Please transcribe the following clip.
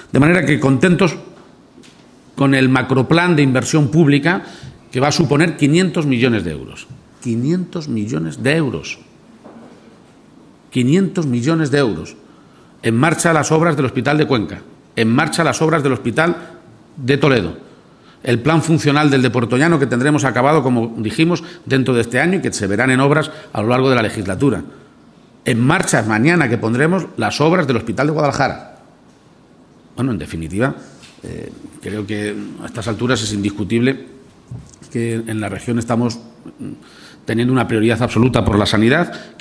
De manera que contentos con el macroplan de inversión pública que va a suponer 500 millones de euros. 500 millones de euros. 500 millones de euros. En marcha las obras del Hospital de Cuenca. En marcha las obras del Hospital de Toledo. El plan funcional del de Puertollano, que tendremos acabado, como dijimos, dentro de este año y que se verán en obras a lo largo de la legislatura. En marcha mañana que pondremos las obras del Hospital de Guadalajara. Bueno, en definitiva, creo que a estas alturas es indiscutible que en la región estamos teniendo una prioridad absoluta por la sanidad.